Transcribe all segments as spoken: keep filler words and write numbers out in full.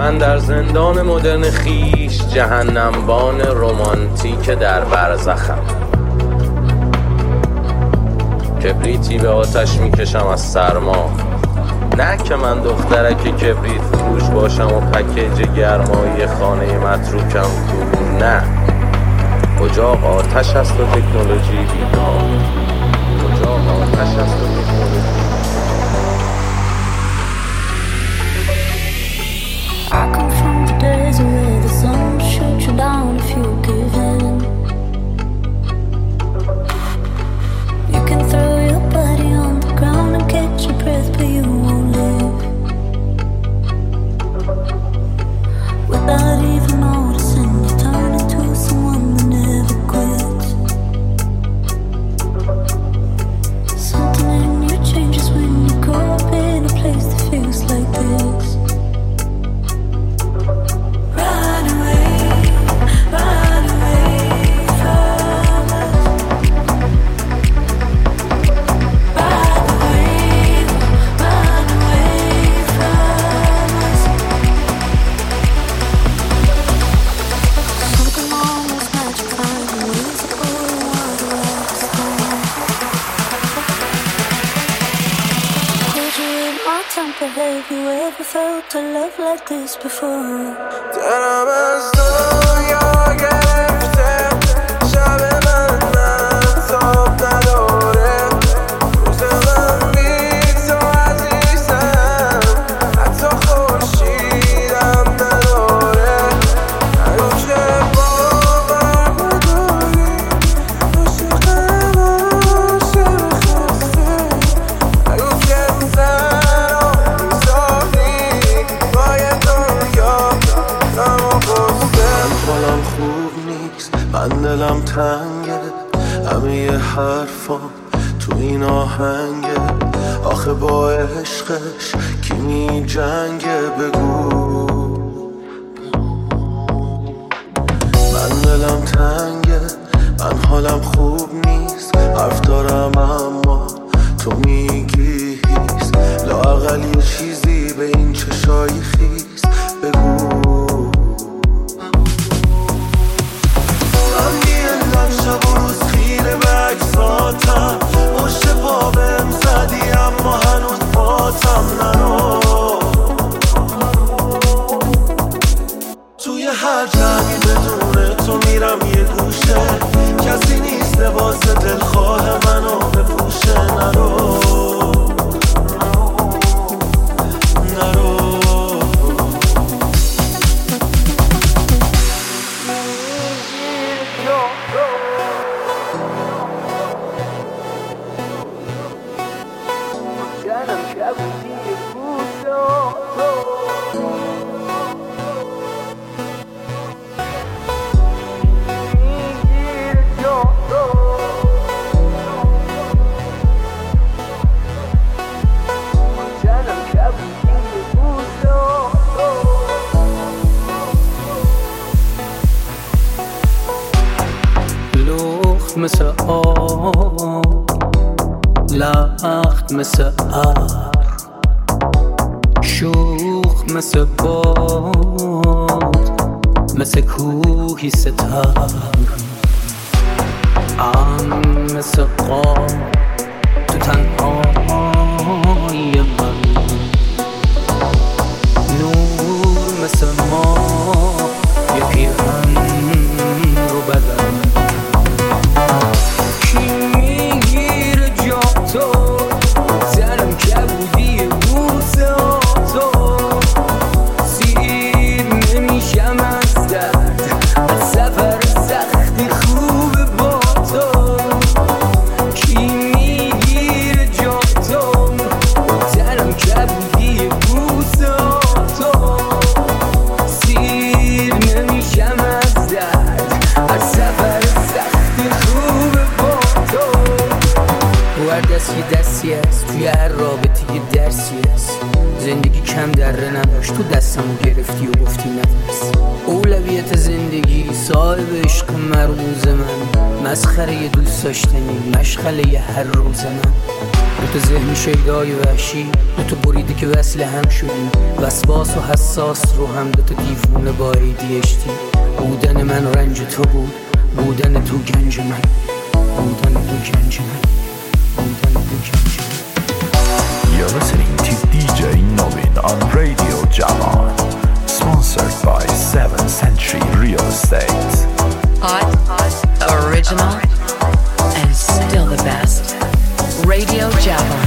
من در زندان مدرن خیش جهنمبان رمانتیک در برزخم. کبریتی به آتش میکشم از سرما، نه که من دخترک کبریت فروش باشم و پکیج گرمایی خانه متروکم تو، نه. اجاق آتش است و تکنولوژی بیدار، اجاق آتش است و تکنولوژی. I come from the desert where the sun shoots you down if you give in. You can throw your body on the ground and catch your breath, but you won't live. Without even noticing, you turn into someone that never quits. Something in you changes when you grow up in a place that feels like this. Have you ever felt a love like this before? دلم از دنیا گرفته، شب من مهتاب نداره، روز من بی تو عزیزم، حتی خورشیدم نداره. نگو که باور نداری، عاشقم عاشق خسته، نگو که من دلم تنگه، همه ی حرفام تو این آهنگه. آخه با عشقش کی می جنگه؟ بگو. من دلم تنگه، من حالم خوب نیست، حرف دارم اما تو میگی هیس. لااقل یه چیزی به این چشای خیس بگو. شب و روز خیره به اجزاتم، پشت پا بهم زدی اما هنوز پاتم نرو. توی هر جمعی بدون تو میرم یه گوشه، کسی نیست لباس دلخواه منو بپوشه. نرو نرو مثل آب، لخت مثل ابر، شوخ مثل باد، مثل کوهی ستر، ام مثل قاب تو تنهای من، نور مثل ما یه پیرهن رو بدن. دستی است توی هر رابطه یه درسی است. زندگی کم دره نداشت، تو دستمو گرفتی و گفتی نترس. اولویت زندگی صاحب عشق مرموز من، مسخره یه دوست داشتنی، مشغله یه هر روز من. دو تا ذهن شیدای وحشی، دو تا بریده که وصل هم شدیم، وسواس و حساس رو هم دوتا دیوونه با ای دی اچ دی. بودن من رنج تو بود، بودن تو گنج من، بودن تو گنج من، بودن تو گنج من. You're listening to دی جی Novin on Radio Javan, sponsored by seventh Century Real Estate. Hot, original, and still the best. Radio Javan.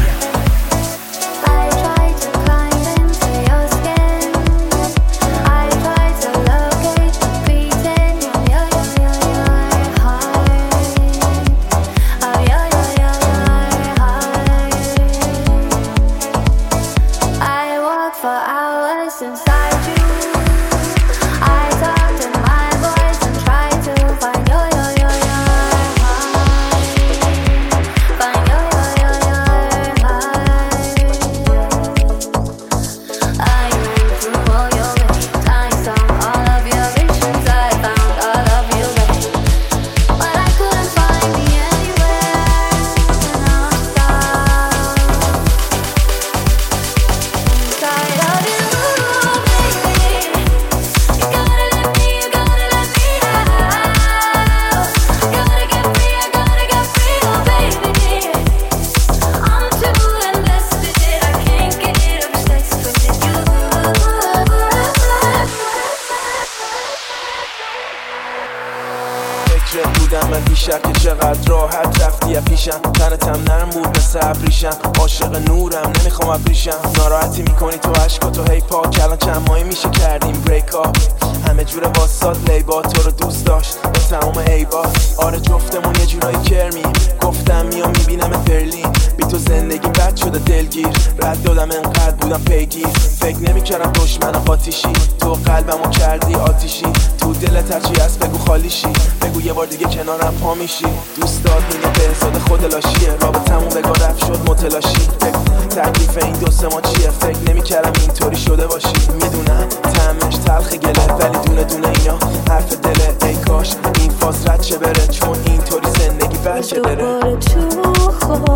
چقدر راحت رفتی پیشم، تنتم نرم بود به صبریشم، عاشق نورم نمیخوام ابریشم. ناراحتی میکنی تو عشقا تو هی پاک، الان چند ماهی میشه کردیم بریک آپ، همه جوره واسات لیبا تو رو دوست داشت با تمام عیبا. آره جفتمون یه جورایی کرمیم، گفتم میام میبینم برلین، بی تو زندگی بد شده دلگیر، رد دادم انقدر بودم پیگیر، فکر نمیکردم دشمنم آتیشی، تو قلبمو کردی آتیشی، تو دلت هرچی هست بگو خالیشی، بگو یه بار دیگه کنارم پا میشی. دوستات میگه به حساد خود لاشیه، رابطمون بگاه رفت شد متلاشی، تکلیف این دو سه ما چیه، فکر نمیکردم اینطوری شده باشی. میدونم طعمش تلخ گله، ولی دونه دونه اینا حرف دله، ای کاش این فاز رد شه بره، چون اینطوری زندگی بلکه بره. دوباره تو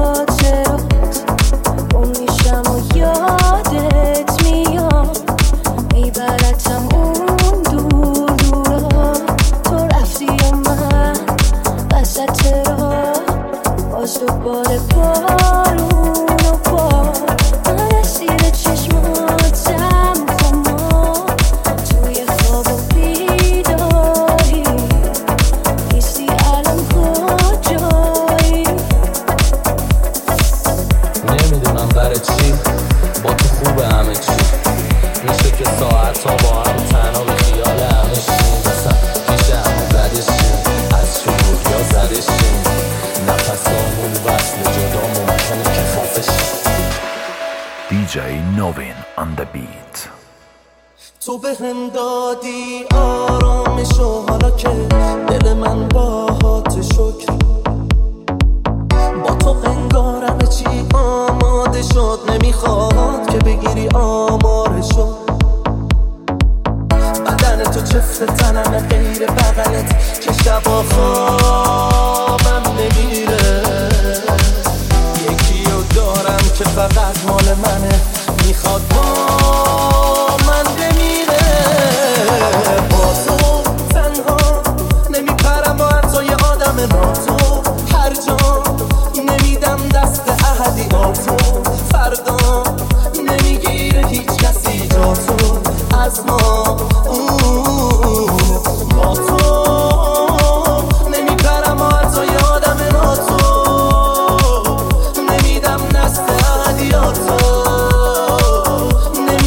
خاطرات اون میشم و یادت میاد، میبرتم اون دور دورا، تو رفتی و من وسط را، باز دوباره بارون و بار، من اسیر چشماتم خما، توی خواب و بیداری نیستی الان کجایی. نمیدونم برای چی با تو خوبه همه چی، میشه که ساعت ها با هم تنها به خیال همه شیم، مثلا پیش همه بدشیم، از شروع یا زدشیم، نفس همون وصل جدا ممکنه که خفشیم. دی جی Novin on the beat. تو به هم دادی آرامشو، حالا که دل من باهات شکر، با تو انگارم چی آماده شد، نمیخواد که بگیری آمارشو، بدن تو چفت تنم غیر بغلت که شبا خوابم نمیره، یکی رو دارم که فقط مال منه، میخواد با من بمیره، با تو تنها نمیپرم با حتی یه آدم ناتو، هر جا نمیدم دست احدیاتو، فردا نمیگیره هیچ کسی جاتو از ما، با تو نمیپرم با حتی یه آدم ناتو، نمیدم دست احدیاتو،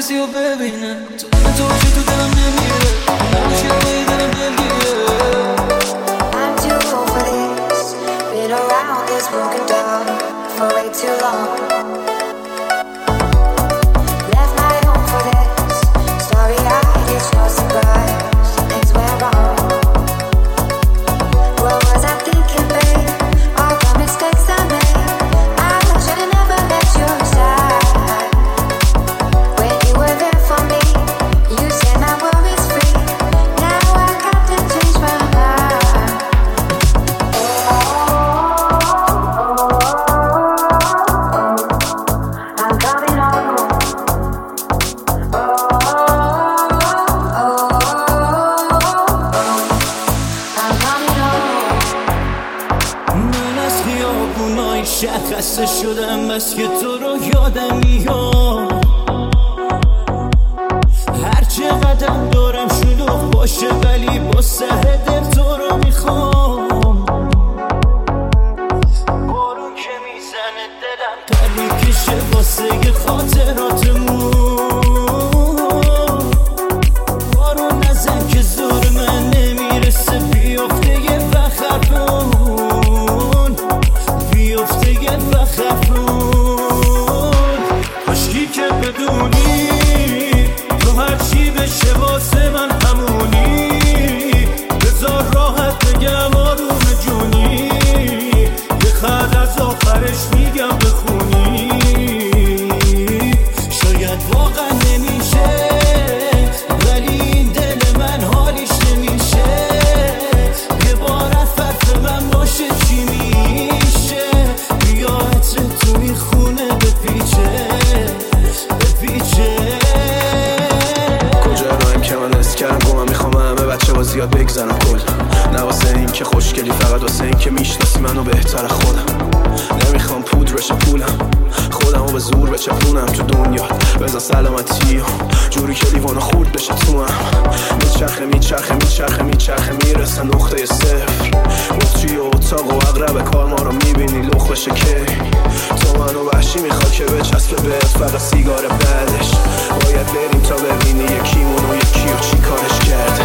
کسی رو ببینه تو دل تو که تو دلم نمیره نمیشه بایی دلم دلگیره I'm too old for this. Been around this broken down for way too long. Left my home for this. Starry-eyed, it's no surprise. Things went wrong. What was I thinking, babe? All the mistakes I made. I should've never left your side. When you were there for me, you said my world is free. Now I got to change my mind. I'm coming home. I'm coming home. من از خیابونای شهر خسته شدم بس که تو رو یادم میاد هر چه قدم دارم شلوغ باشه ولی با سر دل تو رو میخوام بارون که میزنه دلم پر میکشه واسه خاطراتمون بارون نزن که زور من نمیرسه بیفته یه بخربون بیفته یه بخربون کاشکی که بدونی تو هرچی بشه واسه من همونی بذار راحت بگم آروم جونی یه خط از آخرش میگم بخونی شاید واقعا نمیشه ولی این دل من حالیش نمیشه یه بار از فرط من باشه چی میشه بیا عطر توی خونه بپیچه بپیچه کجا رایم که من از کردم گمم میخوام همه بچه با زیاد بگذرم کل نه واسه این که خوشگلی فقط واسه این که میشناسی منو بهتر خودم نمیخوام پودر بشه پولم خودمو به زور بچپونم تو دنیا بزن سلامتی و جوری که لیوانو خورد بشه تو هم میچرخه میچرخه میچرخه میچرخه میرسه نقطه صفر مطری و اتاق و اقرب کار ما رو میبینی لخ بشه که تو منو وحشی میخواد که بچسبه بهت فقط سیگار بعدش باید بریم تا ببینی یکیمون و یکی و چی کارش کرده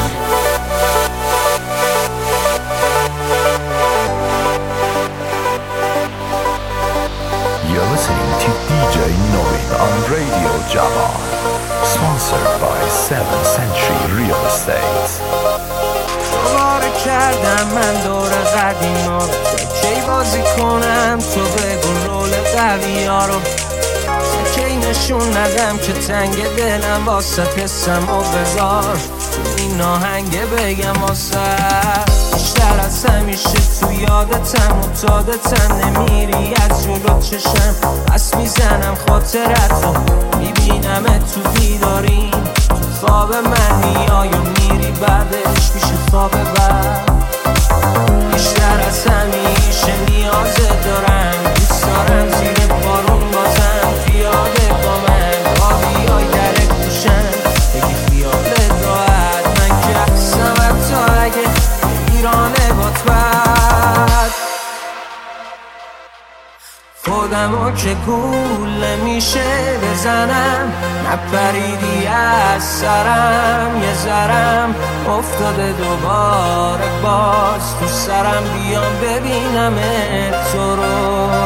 You're listening to D J Novin on Radio Java, sponsored by seventh Century Real Estate. دوباره کردم من دور قدیما رو کی بازی کنم تو بگو رول قوی ها رو کی نشون ندم که تنگ دلم واسه حسم و بذار تو این آهنگه بگم واسه بیشتر از همیشه تو یادتم متادتم نمیری از جلو چشم پس میزنم خاطرت رو میبینم تو بیداری تو خواب من میای و میری بعدش میشه خواب بعد بیشتر از همیشه نیازه دارم دوست دارم زیر بارون بازم پیاده با من آبی های درک دوشم بگی خیالت راحت من که هستم حتی اگه ایرانه بات بد خودمو که گول میشه بزنم نپریدی از سرم یه ذرم افتاده دوباره باز تو سرم بیام ببینم تو رو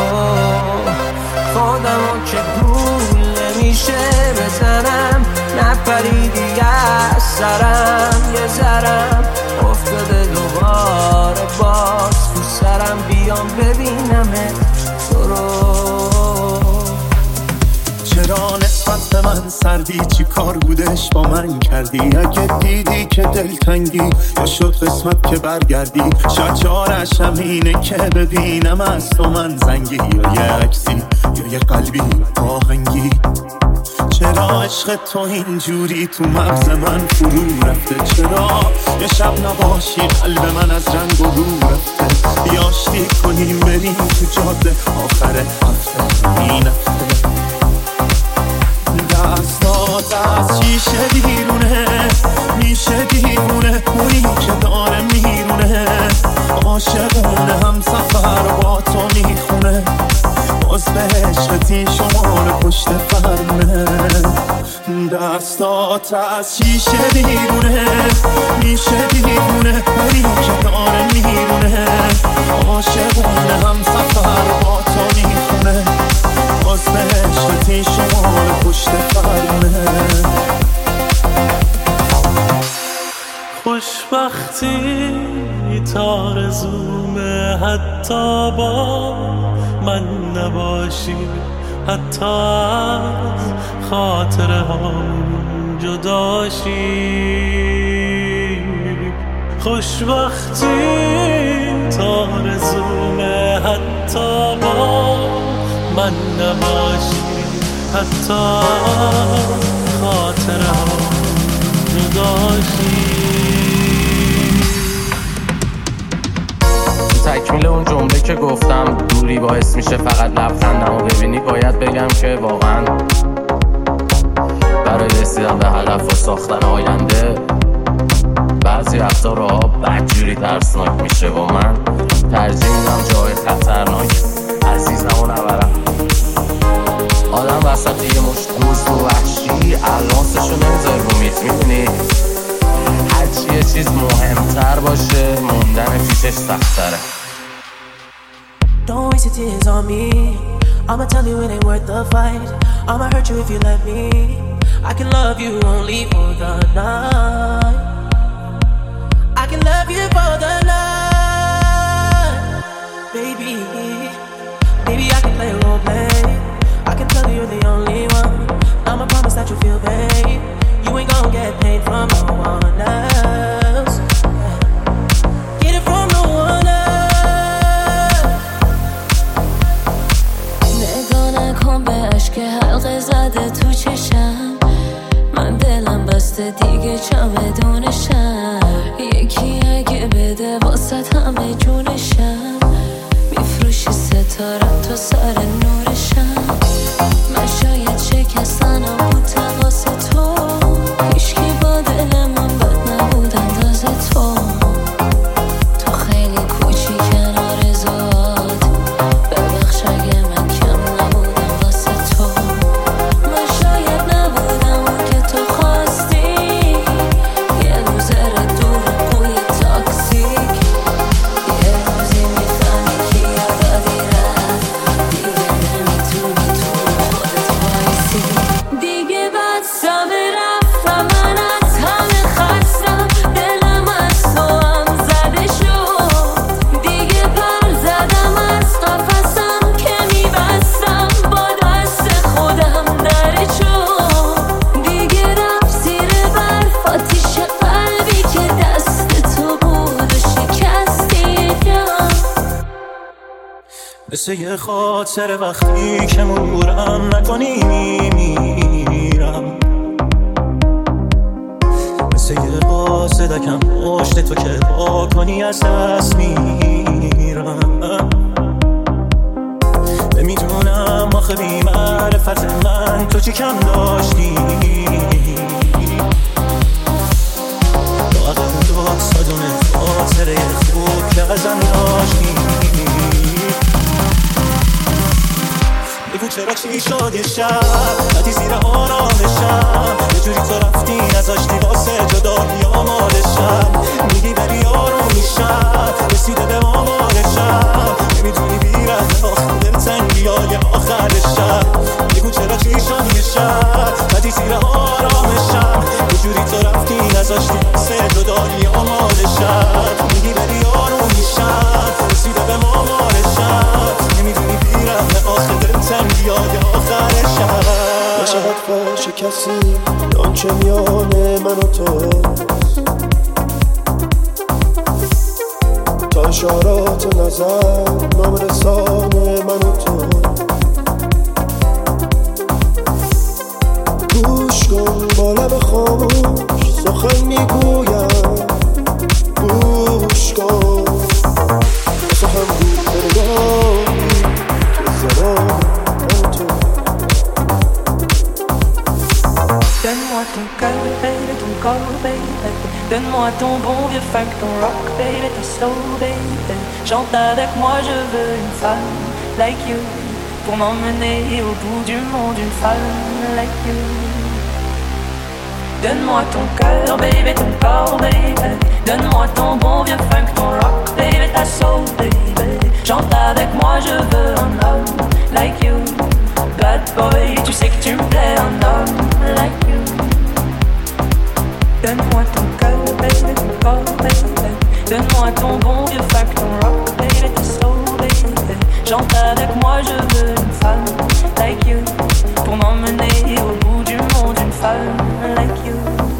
خودمو که گول میشه بزنم نپریدی از سرم یه ذرم افتاده دوباره باز تو سرم بیام ببینم تو رو چرا نسبت به من سردی چی کار بودش با من کردی اگه دیدی که دلتنگی یا شد قسمت که برگردی شاید چارش همینه که ببینم از تو من زنگی یا یه عکسی یا یه قلبی آهنگی چرا عشق تو اینجوری تو مغز من فرو رفته چرا یه شب نباشی قلب من از رنگ و رو رفته بیاشتی کنیم بریم تو جاده آخر هفته این هفته دستات از شیشه بیرونه میشه دیوونه اونی که داره میرونه عاشقونه هم سفر با تو میخونه باز به عشقتی شمال پشت فرمونه دستات از شیشه بیرونه میشه دیوونه اونی که داره میرونه عاشقونه هم سفر با تو میخونه باز به عشقتی شمال پشت فرمونه خوشبختی تارزومه حتی با من نباشی حتی از خاطره هم جداشی خوشبختی تارزومه حتی با من نباشی حتی از خاطره هم جداشی تکمیل اون جمله که گفتم دوری باعث میشه فقط لبخندم و ببینی باید بگم که واقعا برای رسیدن به هدف و ساختن آینده بعضی وقتا راه بدجوری ترسناک میشه و من ترجیح میدم جای خطرناک عزیزم و نبرم آدم وسط یه مشت گوز و وحشی الانسشو نمیذاره رو میز میبینی هرچی یه چیز مهمتر باشه موندن پیشش سختره Don't waste your tears on me I'ma tell you it ain't worth the fight I'ma hurt you if you let me I can love you only for the night I can love you for the night Baby Baby I can play role play I can tell you you're the only one I'ma promise that you feel pain You ain't gon' get paid from no one else Get it from no one else نگاه نکن به عشق حلقه زده تو چشم من دلم بسته دیگه چمدونشم یکی اگه بده واسه همه جونشم میفروشی ستارم تو سر نورشم من شاید شکستنم بود واسه تو هیچکی با دل من بد نبود اندازه تو تو خیلی کوچیکن آرزوات ببخش اگه من کم نبودم واسه تو من شاید نبودم اون که تو خواستی یه لوزر دور قوی تاکسیک یه روزی میفهمی که یادادی رفت دیگه نمیتونی تو خودت وایسی دیگه بد سمه رفتم من از همه خستم دلم از تو هم زده شد دیگه پر زدم از قفصم که میبستم با دست خودم دره شد دیگه رفت زیر برف آتیش قلبی که دست تو بود و شکستی جان مثل یه خاطر وقتی که مرورم نکنی میمیرم مثل یه قاصدکم پشت تو که با کنی از دست میرم نمیدونم آخه بی معرفت من تو چی کم داشتی لااقل دو صدونه خاطره خوب که ازم داشتی بگو چرا چی شد یه شب ندی زیر آرامشم یه جوری تو رفتی نذاشتی واسه جدایی آمادشم میگی بری آروم میشم رسیده به آمادشم نمیدونی بیرد آخر دلتنگی های آخر شب بگو چرا چی شد یه شب ندی زیر آرامشم یه جوری تو رفتی نذاشتی واسه جدایی آمادشم میگی بری آروم میشم رسیده به آمادشم نمیدونی بیرد آخر دلتنگی های آخر شب نشود فاش کسی آنچه میانه من و تو تا اشارات نظر نامرسانه من و تو گوش کن با لب خاموش سخن میگویم گوش کن واسه هم بود برگاهی که زمان من و تو Donne-moi ton cœur, baby, ton corps, baby. Donne-moi ton bon vieux funk, ton rock, baby, ton soul, baby. Chante avec moi, je veux une femme like you. pour m'emmener au bout du monde, une femme like you. Donne-moi ton cœur, baby, ton corps, baby. Donne-moi ton bon vieux funk, ton rock, baby, ta soul, baby. Chante avec moi, je veux un homme like you. Bad boy, tu sais que tu me plais, un homme like you. Donne-moi ton cœur, baby, ton corps, baby. Donne-moi ton bon vieux funk, ton rock, baby, ta soul, baby. Chante avec moi, je veux une femme like you. Pour m'emmener au bout du monde, une femme like you.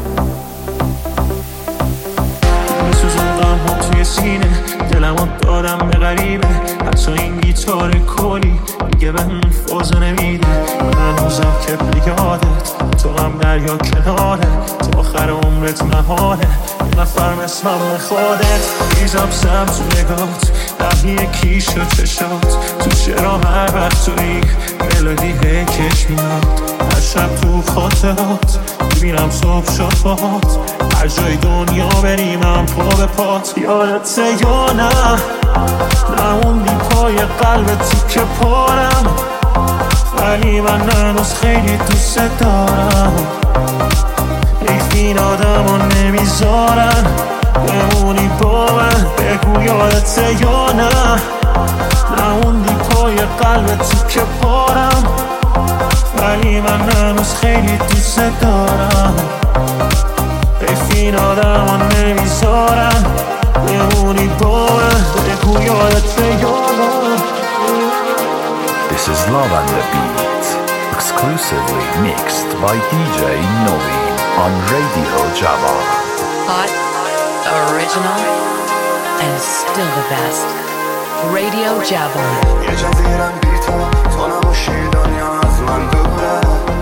میسوزون غم‌هام توی سینه دلمو دادم به غریبه حتی این گیتار کلی دیگه به اون فازو نمیده من هنوزم که یادت تو غم دریا کناره تو آخر عمرت محاله یه نفر مثلم خودت ریزم سم تو نگات نبیه کیش و چشات تو چرا هر وقت توی ملودی هی کش میاد هر شب تو خاطرات میبینم صبح شد باهات هر جای دنیا بریم من پا به پات یادته یا نه نموندی پای قلب تیکه پارم ولی من هنوز خیلی دوست دارم حیف این آدم ها نمیذارن بمونی با من بگو یادته یا نه نموندی پای قلب تیکه پارم ولی من هنوز خیلی دوست دارم حیف این آدم ها نمیذارن بمونی با من بگو یادته یا نه. This is Love and the Beat, exclusively mixed by D J Novi on Radio Java. Hot, original, and still the best. Radio Java. یه جزیرم بی تو تو نباشی دنیا از من دوره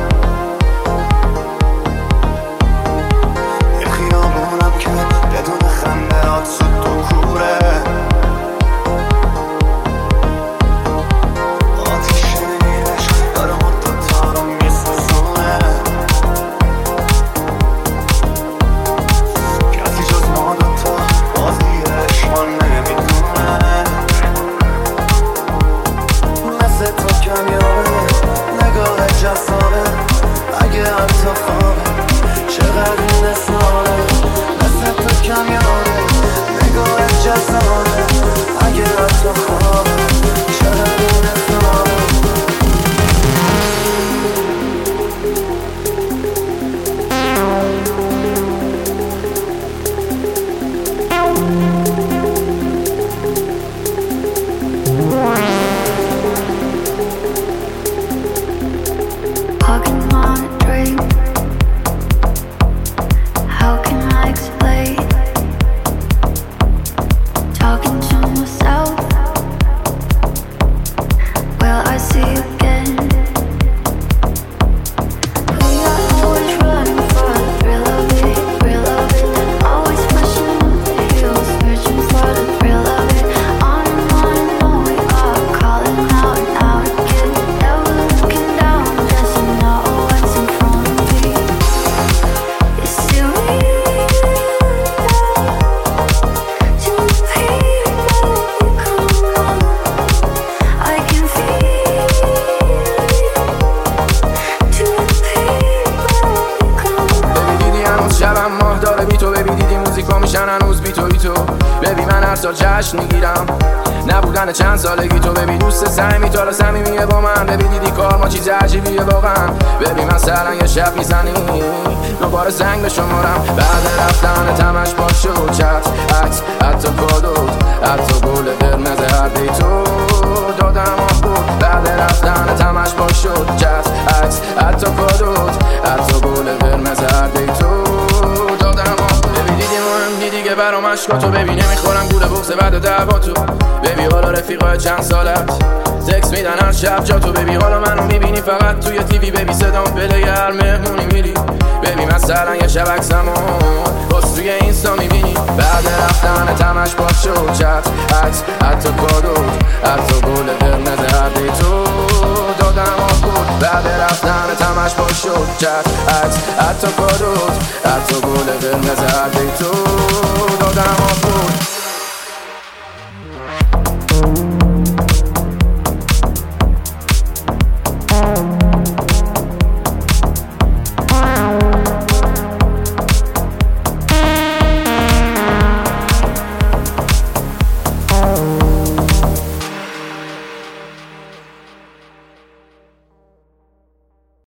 یه خیابونم که بدون خنده هات سود و کوره آتیش نیرش داره مدت رو میسوزونه کسی جز ما دوتا بازی عشقان نمیدونه مثل تو کمیاره نگاه جساره اگه حتی خوابه چقدر این اصراره مثل تو کمیاره نگاه جساره اگه حتی خوابه چقدر این اصراره Walking on a dream. How can I explain? Talking to myself. Will I see you again? We are always running for the thrill of it, thrill of it. Always pushing on the heels, searching for the thrill of it. On and on and on we are, calling out and out again. Never looking down, just to know what's in front of me. It's still real to the people who come on. I can feel it to the people who come on. ببی دیدی هنوز شبم ماه داره بی تو ببی دیدی موزیکا میشن هنوز بی تو بی تو ببی من هر سال جشن میگیرم نبودن چند سالگی تو ببی دوست سعی میتاره صمیمیه با من ببی دیدی کار ما چیز عجیبیه واقعا ببی مثلا یه شب میزنی دوباره زنگ به شمارم بعد رفتن تمش با شد چت عکس حتی کادوت حتی گل قرمز هر دی تو دادم آه بود بعد رفتن تمش با شد چت عکس حتی کادوت حتی گل قرمز هر دی تو دادم آه ببی دیدی مهم دیدی که برام عشقاتو ببی نمیخورم گوله بغض بعد دعوا تو ببی حالا رفیقای چند سالت تکس میدن هر شب جا تو ببی حالا منو میبینی فقط توی تیوی ببی صدام پلی هر مهمونی میری ببی مثلا یه شب عکسمو باز توی اینستا میبینی بعد رفتن تمش باز شد چت عکس حتی کادوت حتی گل قرمز هر دی تو دادم آه بود بعد رفتن تمش باز شد چت عکس حتی کادوت حتی گل قرمز هر دی تو دادم